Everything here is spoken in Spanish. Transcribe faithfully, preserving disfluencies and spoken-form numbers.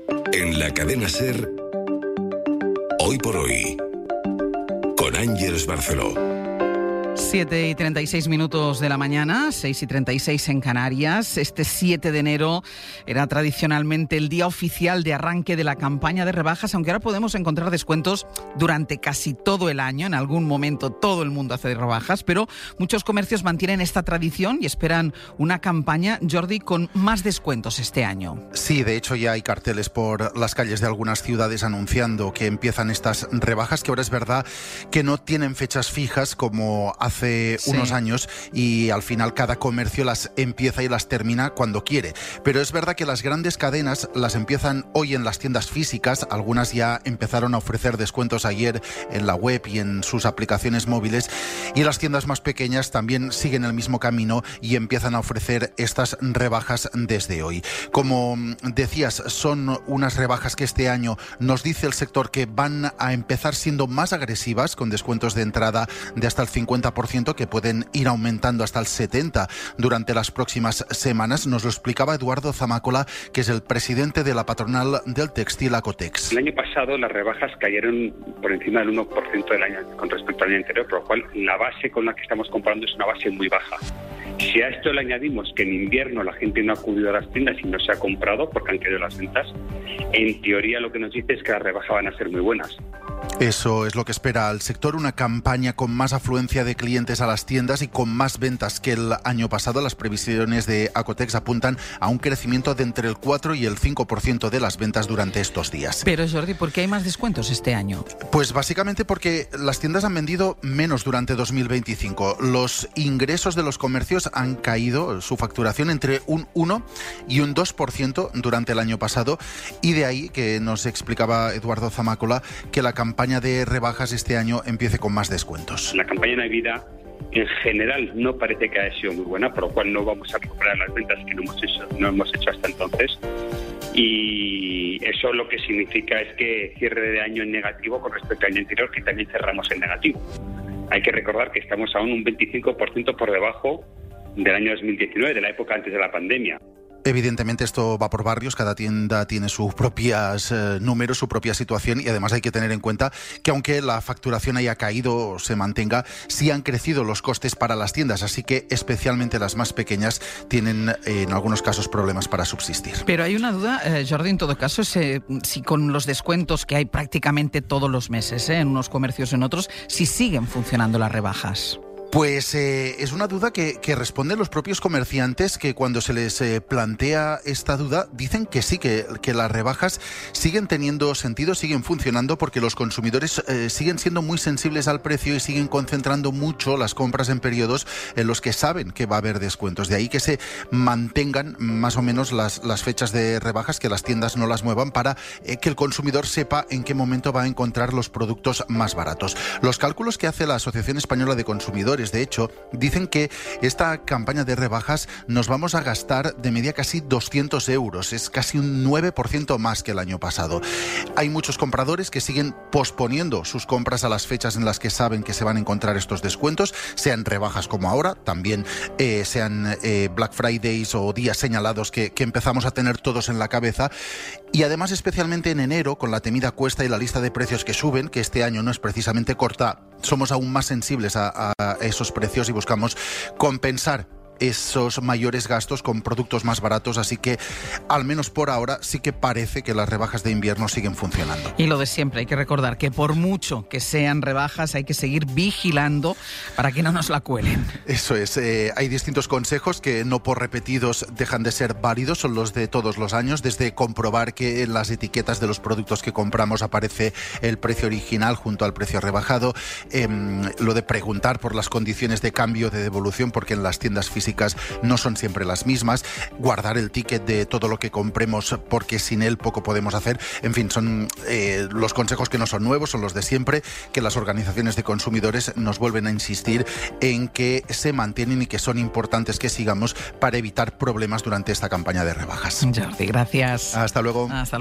En la cadena SER, Hoy por Hoy, con Ángeles Barceló. siete y treinta y seis minutos de la mañana, seis y treinta y seis en Canarias. Este siete de enero era tradicionalmente el día oficial de arranque de la campaña de rebajas, aunque ahora podemos encontrar descuentos durante casi todo el año. En algún momento todo el mundo hace rebajas, pero muchos comercios mantienen esta tradición y esperan una campaña, Jordi, con más descuentos este año. Sí, de hecho ya hay carteles por las calles de algunas ciudades anunciando que empiezan estas rebajas, que ahora es verdad que no tienen fechas fijas como hace sí. unos años, y al final cada comercio las empieza y las termina cuando quiere. Pero es verdad que las grandes cadenas las empiezan hoy en las tiendas físicas. Algunas ya empezaron a ofrecer descuentos ayer en la web y en sus aplicaciones móviles, y las tiendas más pequeñas también siguen el mismo camino y empiezan a ofrecer estas rebajas desde hoy. Como decías, son unas rebajas que este año nos dice el sector que van a empezar siendo más agresivas, con descuentos de entrada de hasta el cincuenta por ciento, que pueden ir aumentando hasta el setenta por ciento durante las próximas semanas. Nos lo explicaba Eduardo Zamácola, que es el presidente de la patronal del textil Acotex. El año pasado las rebajas cayeron por encima del uno por ciento del año con respecto al año anterior, por lo cual la base con la que estamos comparando es una base muy baja. Si a esto le añadimos que en invierno la gente no ha acudido a las tiendas y no se ha comprado porque han caído las ventas, en teoría lo que nos dice es que las rebajas van a ser muy buenas. Eso es lo que espera el sector, una campaña con más afluencia de clientes a las tiendas y con más ventas que el año pasado. Las previsiones de Acotex apuntan a un crecimiento de entre el cuatro y el cinco por ciento de las ventas durante estos días. Pero Jordi, ¿por qué hay más descuentos este año? Pues básicamente porque las tiendas han vendido menos durante dos mil veinticinco. Los ingresos de los comercios han caído, su facturación, entre un uno y un dos por ciento durante el año pasado, y de ahí que nos explicaba Eduardo Zamácola que la campaña de rebajas este año empiece con más descuentos. La campaña de Navidad en general no parece que haya sido muy buena, por lo cual no vamos a recuperar las ventas que no hemos hecho, no hemos hecho hasta entonces, y eso lo que significa es que cierre de año en negativo con respecto al año anterior, que también cerramos en negativo. Hay que recordar que estamos aún un veinticinco por ciento por debajo del año dos mil diecinueve, de la época antes de la pandemia. Evidentemente esto va por barrios, cada tienda tiene sus propios eh, números, su propia situación, y además hay que tener en cuenta que aunque la facturación haya caído o se mantenga, sí han crecido los costes para las tiendas, así que especialmente las más pequeñas tienen eh, en algunos casos problemas para subsistir. Pero hay una duda, eh, Jordi, en todo caso, si, si con los descuentos que hay prácticamente todos los meses, eh, en unos comercios, en otros, si siguen funcionando las rebajas. Pues eh, es una duda que, que responden los propios comerciantes, que cuando se les eh, plantea esta duda dicen que sí, que, que las rebajas siguen teniendo sentido, siguen funcionando, porque los consumidores eh, siguen siendo muy sensibles al precio y siguen concentrando mucho las compras en periodos en los que saben que va a haber descuentos. De ahí que se mantengan más o menos las, las fechas de rebajas, que las tiendas no las muevan, para eh, que el consumidor sepa en qué momento va a encontrar los productos más baratos. Los cálculos que hace la Asociación Española de Consumidores, de hecho, dicen que esta campaña de rebajas nos vamos a gastar de media casi doscientos euros. Es casi un nueve por ciento más que el año pasado. Hay muchos compradores que siguen posponiendo sus compras a las fechas en las que saben que se van a encontrar estos descuentos, sean rebajas como ahora, también eh, sean eh, Black Fridays o días señalados que, que empezamos a tener todos en la cabeza. Y además, especialmente en enero, con la temida cuesta y la lista de precios que suben, que este año no es precisamente corta, somos aún más sensibles a, a esos precios y buscamos compensar esos mayores gastos con productos más baratos, así que al menos por ahora sí que parece que las rebajas de invierno siguen funcionando. Y lo de siempre, hay que recordar que por mucho que sean rebajas hay que seguir vigilando para que no nos la cuelen. Eso es, eh, hay distintos consejos que no por repetidos dejan de ser válidos, son los de todos los años, desde comprobar que en las etiquetas de los productos que compramos aparece el precio original junto al precio rebajado, eh, lo de preguntar por las condiciones de cambio, de devolución, porque en las tiendas físicas no son siempre las mismas, guardar el ticket de todo lo que compremos porque sin él poco podemos hacer. En fin, son eh, los consejos que no son nuevos, son los de siempre, que las organizaciones de consumidores nos vuelven a insistir en que se mantienen y que son importantes que sigamos para evitar problemas durante esta campaña de rebajas. Jordi, gracias. Hasta luego. Hasta